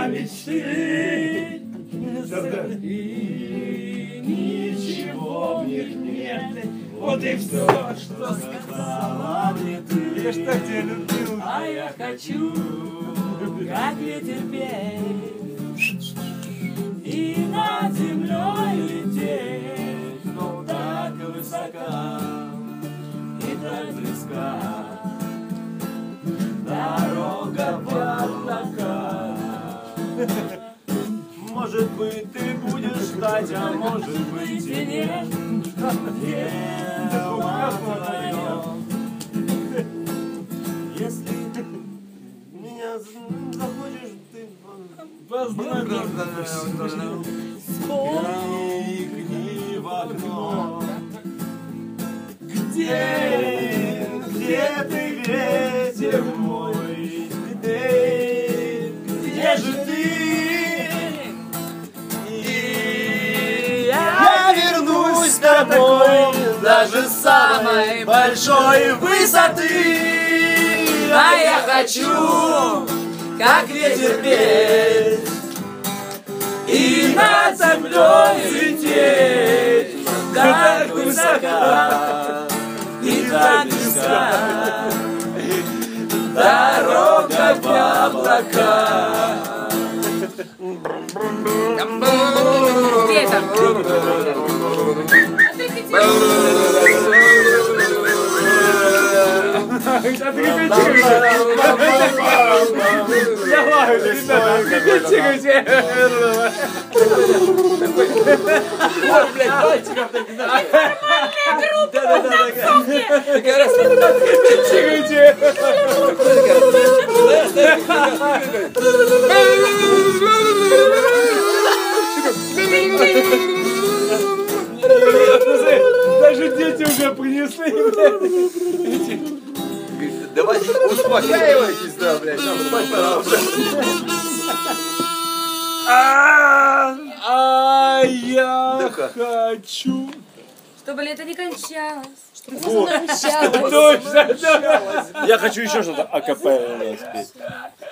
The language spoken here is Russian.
мечты. И ничего в них нет. Вот и все, что сказала мне ты. Я ж так тебя любил. А я хочу, как ветер петь, и над землей лететь, но так высока и так близка дорога в облака. Может быть, ты будешь ждать, а может быть и нет. Дело твое. Если меня захочешь, ты взгляни в окно. Где ты, ветер мой? Где же ты? И я вернусь с тобой даже с самой большой высоты. А я хочу, как ветер петь, и над землей лететь, так высока и так близка дорога в облака. Где это? Давай, ребята, отрепетируйте. Ой, блядь, пальчиков так не надо. Отрепетируйте. Даже дети уже принесли. Давайте успокаивайтесь, да, блядь. Нам спать пора уже. А я хочу. Чтобы лето не кончалось. Чтобы весна началась. Точно, да. Я хочу еще что-то акапелла спеть.